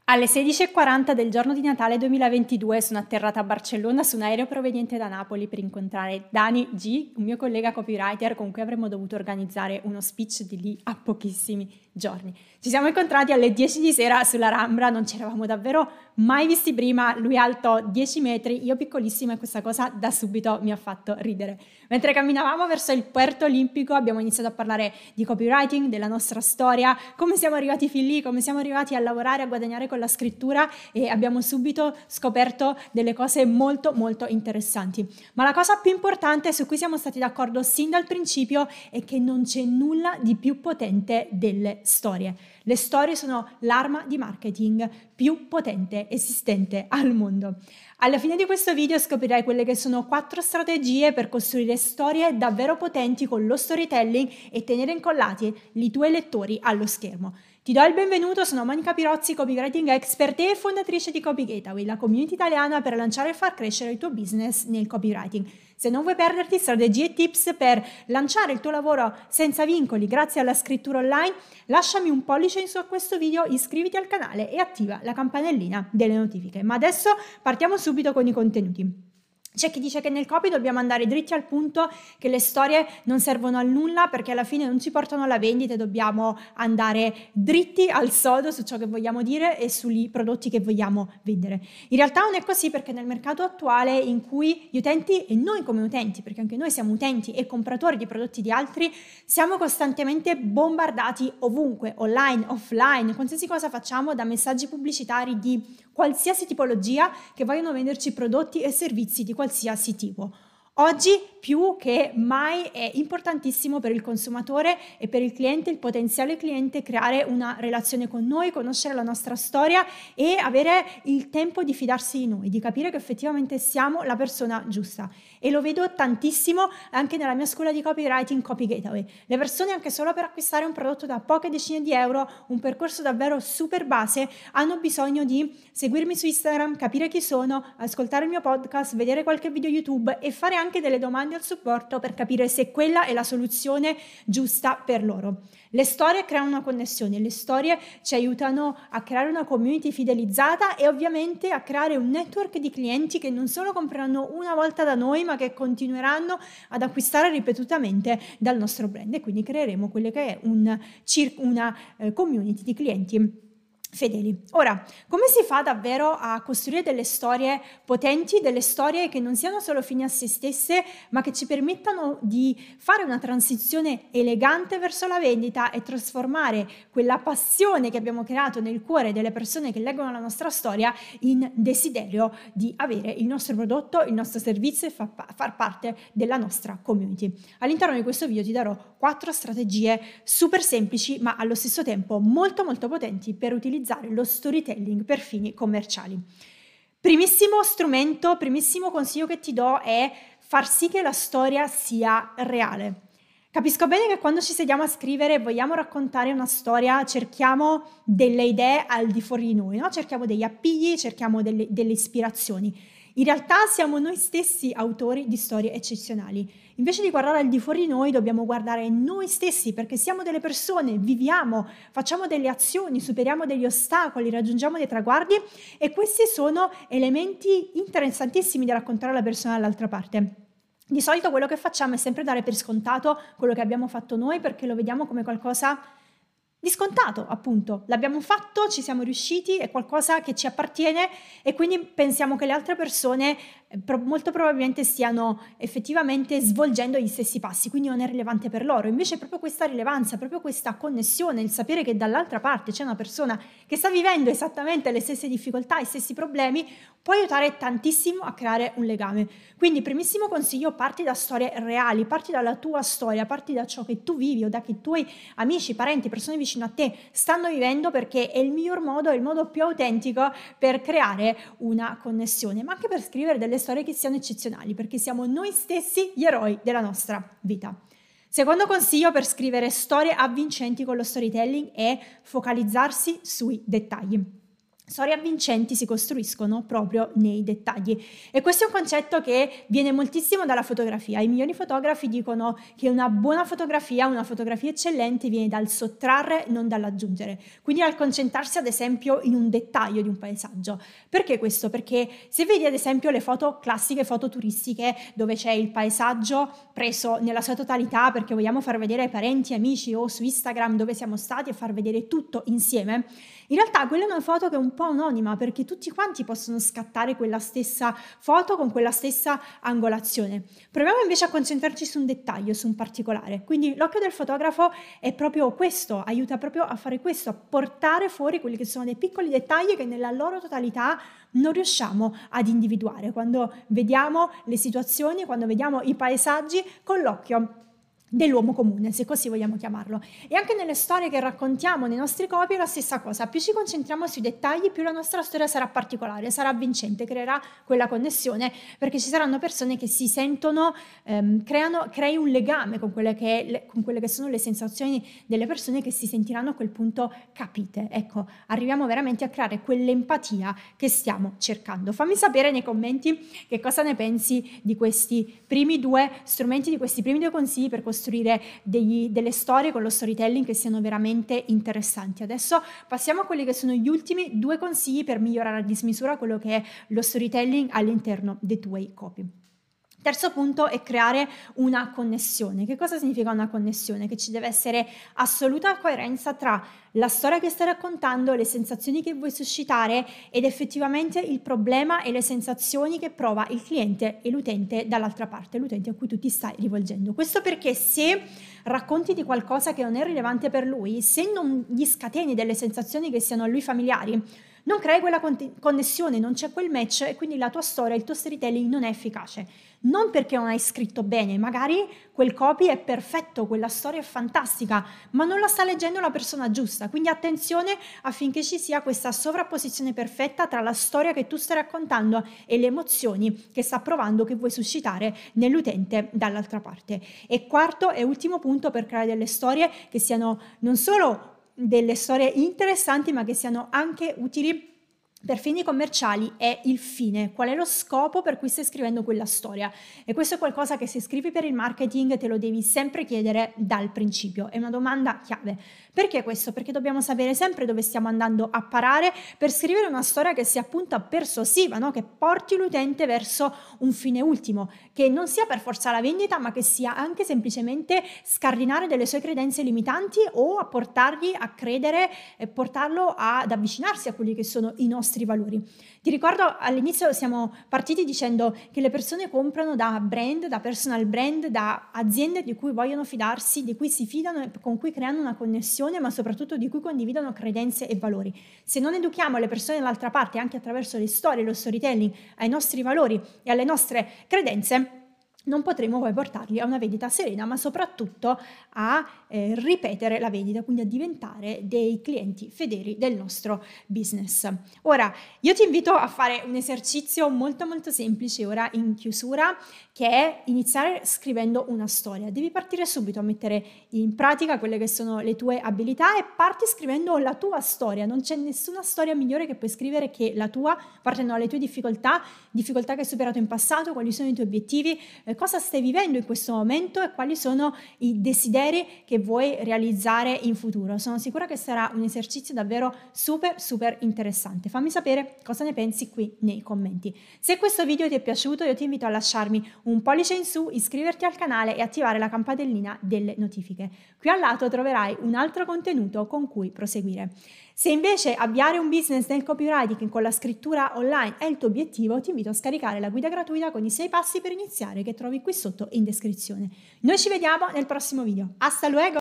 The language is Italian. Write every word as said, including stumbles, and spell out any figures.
Alle sedici e quaranta del giorno di Natale duemilaventidue sono atterrata a Barcellona su un aereo proveniente da Napoli per incontrare Dani G, un mio collega copywriter con cui avremmo dovuto organizzare uno speech di lì a pochissimi giorni. Ci siamo incontrati alle dieci di sera sulla Rambla, non ci eravamo davvero mai visti prima, lui alto dieci metri, io piccolissima, e questa cosa da subito mi ha fatto ridere. Mentre camminavamo verso il Puerto Olimpico abbiamo iniziato a parlare di copywriting, della nostra storia, come siamo arrivati fin lì, come siamo arrivati a lavorare, a guadagnare con la scrittura, e abbiamo subito scoperto delle cose molto molto interessanti. Ma la cosa più importante su cui siamo stati d'accordo sin dal principio è che non c'è nulla di più potente delle storie. Le storie sono l'arma di marketing più potente esistente al mondo. Alla fine di questo video scoprirai quelle che sono quattro strategie per costruire storie davvero potenti con lo storytelling e tenere incollati i tuoi lettori allo schermo. Ti do il benvenuto, sono Monica Pirozzi, copywriting expert e fondatrice di Copy Gateway, la community italiana per lanciare e far crescere il tuo business nel copywriting. Se non vuoi perderti strategie e tips per lanciare il tuo lavoro senza vincoli grazie alla scrittura online, lasciami un pollice in su a questo video, iscriviti al canale e attiva la campanellina delle notifiche. Ma adesso partiamo subito con i contenuti. C'è chi dice che nel copy dobbiamo andare dritti al punto, che le storie non servono a nulla perché alla fine non ci portano alla vendita e dobbiamo andare dritti al sodo su ciò che vogliamo dire e sui prodotti che vogliamo vendere. In realtà non è così, perché nel mercato attuale, in cui gli utenti e noi come utenti, perché anche noi siamo utenti e compratori di prodotti di altri, siamo costantemente bombardati ovunque, online, offline, qualsiasi cosa facciamo, da messaggi pubblicitari di qualsiasi tipologia che vogliono venderci prodotti e servizi di qualsiasi tipo. Oggi più che mai è importantissimo per il consumatore e per il cliente, il potenziale cliente, creare una relazione con noi, conoscere la nostra storia e avere il tempo di fidarsi di noi, di capire che effettivamente siamo la persona giusta. E lo vedo tantissimo anche nella mia scuola di copywriting, Copy Gateway. Le persone, anche solo per acquistare un prodotto da poche decine di euro, un percorso davvero super base, hanno bisogno di seguirmi su Instagram, capire chi sono, ascoltare il mio podcast, vedere qualche video YouTube e fare anche delle domande al supporto per capire se quella è la soluzione giusta per loro. Le storie creano una connessione, le storie ci aiutano a creare una community fidelizzata e ovviamente a creare un network di clienti che non solo compreranno una volta da noi, ma che continueranno ad acquistare ripetutamente dal nostro brand, e quindi creeremo quelle che è un, una eh, community di clienti fedeli. Ora, come si fa davvero a costruire delle storie potenti, delle storie che non siano solo fini a se stesse, ma che ci permettano di fare una transizione elegante verso la vendita e trasformare quella passione che abbiamo creato nel cuore delle persone che leggono la nostra storia in desiderio di avere il nostro prodotto, il nostro servizio e fa- far parte della nostra community? All'interno di questo video ti darò quattro strategie super semplici, ma allo stesso tempo molto molto potenti per utilizzare lo storytelling per fini commerciali. Primissimo strumento, primissimo consiglio che ti do è far sì che la storia sia reale. Capisco bene che quando ci sediamo a scrivere e vogliamo raccontare una storia cerchiamo delle idee al di fuori di noi, no? Cerchiamo degli appigli, cerchiamo delle, delle ispirazioni. In realtà siamo noi stessi autori di storie eccezionali. Invece di guardare al di fuori di noi, dobbiamo guardare noi stessi, perché siamo delle persone, viviamo, facciamo delle azioni, superiamo degli ostacoli, raggiungiamo dei traguardi, e questi sono elementi interessantissimi da raccontare alla persona dall'altra parte. Di solito quello che facciamo è sempre dare per scontato quello che abbiamo fatto noi, perché lo vediamo come qualcosa di scontato, appunto. L'abbiamo fatto, ci siamo riusciti, è qualcosa che ci appartiene, e quindi pensiamo che le altre persone eh, pro- molto probabilmente stiano effettivamente svolgendo gli stessi passi, quindi non è rilevante per loro. Invece proprio questa rilevanza, proprio questa connessione, il sapere che dall'altra parte c'è una persona che sta vivendo esattamente le stesse difficoltà, i stessi problemi, può aiutare tantissimo a creare un legame. Quindi, primissimo consiglio, parti da storie reali, parti dalla tua storia, parti da ciò che tu vivi o da che i tuoi amici, parenti, persone vicino a te stanno vivendo, perché è il miglior modo, è il modo più autentico per creare una connessione, ma anche per scrivere delle storie che siano eccezionali, perché siamo noi stessi gli eroi della nostra vita. Secondo consiglio per scrivere storie avvincenti con lo storytelling è focalizzarsi sui dettagli. Storie avvincenti si costruiscono proprio nei dettagli e questo è un concetto che viene moltissimo dalla fotografia. I migliori fotografi dicono che una buona fotografia, una fotografia eccellente viene dal sottrarre, non dall'aggiungere, quindi dal concentrarsi ad esempio in un dettaglio di un paesaggio. Perché questo? Perché se vedi ad esempio le foto classiche, foto turistiche dove c'è il paesaggio preso nella sua totalità perché vogliamo far vedere ai parenti, amici o su Instagram dove siamo stati e far vedere tutto insieme, in realtà quella è una foto che è un po' anonima perché tutti quanti possono scattare quella stessa foto con quella stessa angolazione. Proviamo invece a concentrarci su un dettaglio, su un particolare. Quindi l'occhio del fotografo è proprio questo, aiuta proprio a fare questo, a portare fuori quelli che sono dei piccoli dettagli che nella loro totalità non riusciamo ad individuare quando vediamo le situazioni, quando vediamo i paesaggi con l'occhio dell'uomo comune, se così vogliamo chiamarlo. E anche nelle storie che raccontiamo nei nostri copy è la stessa cosa. Più ci concentriamo sui dettagli, più la nostra storia sarà particolare, sarà avvincente, creerà quella connessione, perché ci saranno persone che si sentono, ehm, creano, crei un legame con quelle, che, le, con quelle che sono le sensazioni delle persone che si sentiranno a quel punto capite. Ecco, arriviamo veramente a creare quell'empatia che stiamo cercando. Fammi sapere nei commenti che cosa ne pensi di questi primi due strumenti, di questi primi due consigli per costruire costruire degli, delle storie con lo storytelling che siano veramente interessanti. Adesso passiamo a quelli che sono gli ultimi due consigli per migliorare a dismisura quello che è lo storytelling all'interno dei tuoi copy. Terzo punto è creare una connessione. Che cosa significa una connessione? Che ci deve essere assoluta coerenza tra la storia che stai raccontando, le sensazioni che vuoi suscitare ed effettivamente il problema e le sensazioni che prova il cliente e l'utente dall'altra parte, l'utente a cui tu ti stai rivolgendo. Questo perché se racconti di qualcosa che non è rilevante per lui, se non gli scateni delle sensazioni che siano a lui familiari, non crei quella connessione, non c'è quel match e quindi la tua storia, il tuo storytelling non è efficace. Non perché non hai scritto bene, magari quel copy è perfetto, quella storia è fantastica, ma non la sta leggendo la persona giusta. Quindi attenzione affinché ci sia questa sovrapposizione perfetta tra la storia che tu stai raccontando e le emozioni che sta provando, che vuoi suscitare nell'utente dall'altra parte. E quarto e ultimo punto per creare delle storie che siano non solo delle storie interessanti, ma che siano anche utili per fini commerciali è il fine, qual è lo scopo per cui stai scrivendo quella storia. E questo è qualcosa che se scrivi per il marketing te lo devi sempre chiedere dal principio, è una domanda chiave. Perché questo? Perché dobbiamo sapere sempre dove stiamo andando a parare per scrivere una storia che sia appunto persuasiva, no? Che porti l'utente verso un fine ultimo, che non sia per forza la vendita, ma che sia anche semplicemente scardinare delle sue credenze limitanti o a portargli a credere e portarlo ad avvicinarsi a quelli che sono i nostri valori. Ti ricordo all'inizio siamo partiti dicendo che le persone comprano da brand, da personal brand, da aziende di cui vogliono fidarsi, di cui si fidano e con cui creano una connessione, ma soprattutto di cui condividono credenze e valori. Se non educhiamo le persone dall'altra parte anche attraverso le storie, lo storytelling, ai nostri valori e alle nostre credenze, non potremo poi portarli a una vendita serena, ma soprattutto a eh, ripetere la vendita, quindi a diventare dei clienti fedeli del nostro business. Ora, io ti invito a fare un esercizio molto molto semplice ora in chiusura, che è iniziare scrivendo una storia. Devi partire subito a mettere in pratica quelle che sono le tue abilità e parti scrivendo la tua storia. Non c'è nessuna storia migliore che puoi scrivere che la tua, partendo dalle tue difficoltà, difficoltà che hai superato in passato, quali sono i tuoi obiettivi, cosa stai vivendo in questo momento e quali sono i desideri che vuoi realizzare in futuro. Sono sicura che sarà un esercizio davvero super super interessante. Fammi sapere cosa ne pensi qui nei commenti. Se questo video ti è piaciuto, io ti invito a lasciarmi un pollice in su, iscriverti al canale e attivare la campanellina delle notifiche. Qui al lato troverai un altro contenuto con cui proseguire. Se invece avviare un business nel copywriting con la scrittura online è il tuo obiettivo, ti invito a scaricare la guida gratuita con i sei passi per iniziare che trovi qui sotto in descrizione. Noi ci vediamo nel prossimo video. Hasta luego!